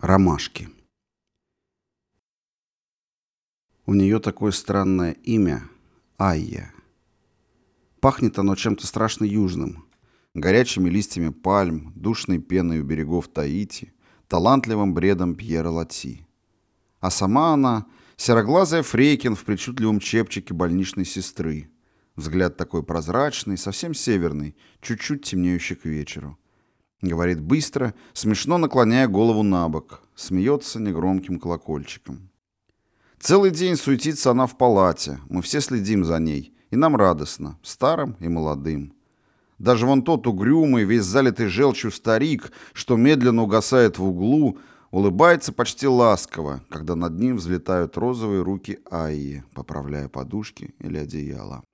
Ромашки. У нее такое странное имя — Айя. Пахнет оно чем-то страшно южным. Горячими листьями пальм, душной пеной у берегов Таити, талантливым бредом Пьера Лати. А сама она — сероглазая Фрейкин в причудливом чепчике больничной сестры. Взгляд такой прозрачный, совсем северный, чуть-чуть темнеющий к вечеру. Говорит быстро, смешно наклоняя голову на бок, смеется негромким колокольчиком. Целый день суетится она в палате, мы все следим за ней, и нам радостно, старым и молодым. Даже вон тот угрюмый, весь залитый желчью старик, что медленно угасает в углу, улыбается почти ласково, когда над ним взлетают розовые руки Айи, поправляя подушки или одеяло.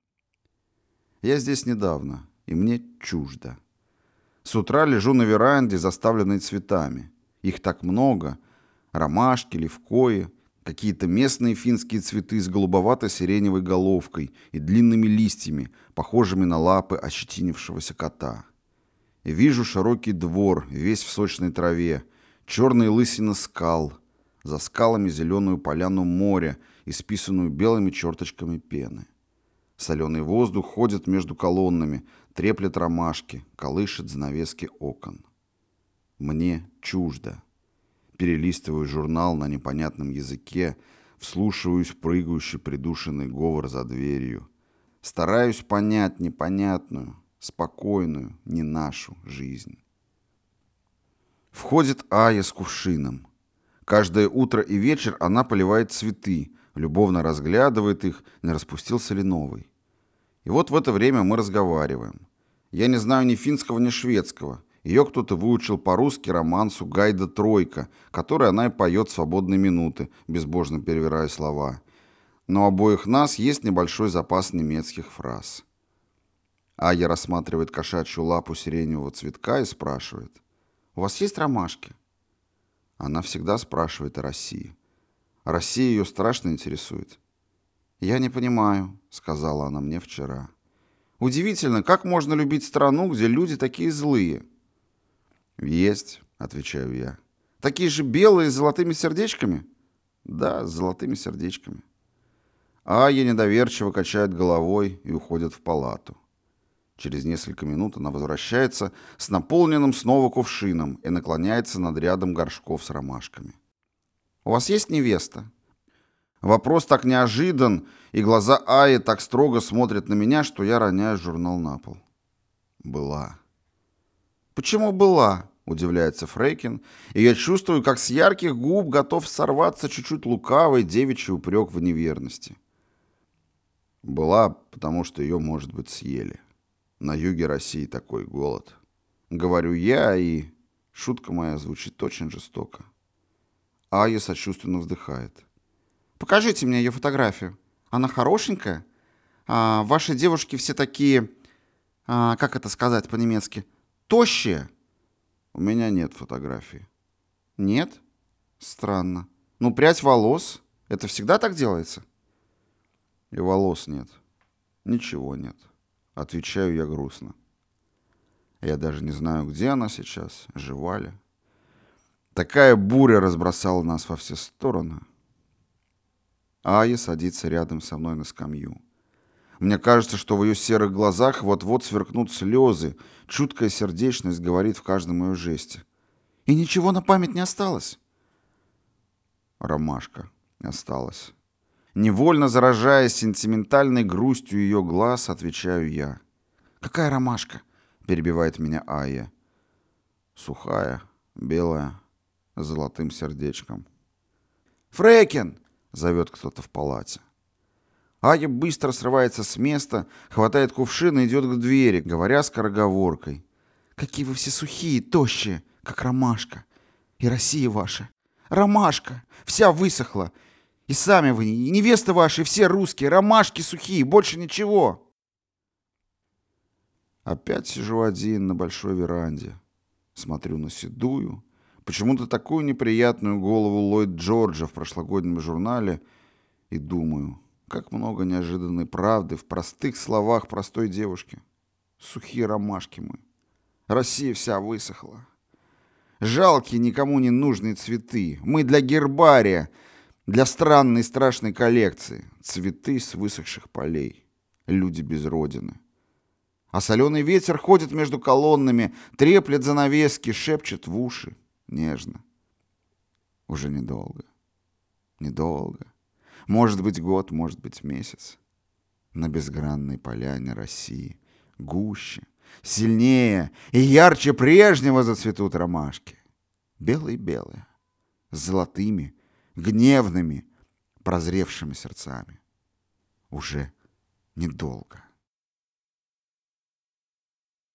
Я здесь недавно, и мне чуждо. С утра лежу на веранде, заставленной цветами. Их так много. Ромашки, левкои, какие-то местные финские цветы с голубовато-сиреневой головкой и длинными листьями, похожими на лапы ощетинившегося кота. И вижу широкий двор, весь в сочной траве, черные лысины скал, за скалами зеленую поляну моря, исписанную белыми черточками пены. Соленый воздух ходит между колоннами, треплет ромашки, колышет занавески окон. Мне чуждо. Перелистываю журнал на непонятном языке, вслушиваюсь в прыгающий придушенный говор за дверью. Стараюсь понять непонятную, спокойную, не нашу жизнь. Входит Ая с кувшином. Каждое утро и вечер она поливает цветы, любовно разглядывает их, не распустился ли новый. И вот в это время мы разговариваем. Я не знаю ни финского, ни шведского. Ее кто-то выучил по-русски романсу Гайда «Тройка», который она и поет в свободные минуты, безбожно перевирая слова. Но у обоих нас есть небольшой запас немецких фраз. Ая рассматривает кошачью лапу сиреневого цветка и спрашивает: «У вас есть ромашки?» Она всегда спрашивает о России. Россия ее страшно интересует. «Я не понимаю», — сказала она мне вчера. «Удивительно, как можно любить страну, где люди такие злые?» «Есть», — отвечаю я. «Такие же белые с золотыми сердечками?» «Да, с золотыми сердечками». Ая недоверчиво качает головой и уходит в палату. Через несколько минут она возвращается с наполненным снова кувшином и наклоняется над рядом горшков с ромашками. «У вас есть невеста?» Вопрос так неожидан, и глаза Аи так строго смотрят на меня, что я роняю журнал на пол. «Была». «Почему была?» — удивляется Фрейкин, и я чувствую, как с ярких губ готов сорваться чуть-чуть лукавый девичий упрек в неверности. «Была, потому что ее, может быть, съели. На юге России такой голод». Говорю я, и шутка моя звучит очень жестоко. Ая сочувственно вздыхает. «Покажите мне ее фотографию. Она хорошенькая? Ваши девушки все такие, как это сказать по-немецки, тощие?» «У меня нет фотографии». «Нет? Странно. Ну, прядь волос. Это всегда так делается?» «И волос нет. Ничего нет», — отвечаю я грустно. Я даже не знаю, где она сейчас, жива ли. Такая буря разбросала нас во все стороны. Ая садится рядом со мной на скамью. Мне кажется, что в ее серых глазах вот-вот сверкнут слезы. Чуткая сердечность говорит в каждом ее жесте. «И ничего на память не осталось?» Ромашка осталась. Невольно заражаясь сентиментальной грустью ее глаз, отвечаю я. «Какая ромашка?» — перебивает меня Ая. Сухая, белая, с золотым сердечком. «Фрейкин!» — зовет кто-то в палате. Ая быстро срывается с места, хватает кувшин и идет к двери, говоря скороговоркой. «Какие вы все сухие, тощие, как ромашка. И Россия ваша. Ромашка! Вся высохла. И сами вы, и невеста ваша, и все русские. Ромашки сухие, больше ничего!» Опять сижу один на большой веранде. Смотрю на седую, почему-то такую неприятную голову Ллойд Джорджа в прошлогоднем журнале и думаю, как много неожиданной правды в простых словах простой девушки. Сухие ромашки мы. Россия вся высохла. Жалкие, никому не нужные цветы. Мы для гербария, для странной страшной коллекции. Цветы с высохших полей. Люди без родины. А соленый ветер ходит между колоннами, треплет занавески, шепчет в уши. Нежно. Уже недолго. Недолго. Может быть год, может быть месяц. На безгранной поляне России. Гуще, сильнее и ярче прежнего зацветут ромашки. Белые-белые, с золотыми, гневными, прозревшими сердцами. Уже недолго.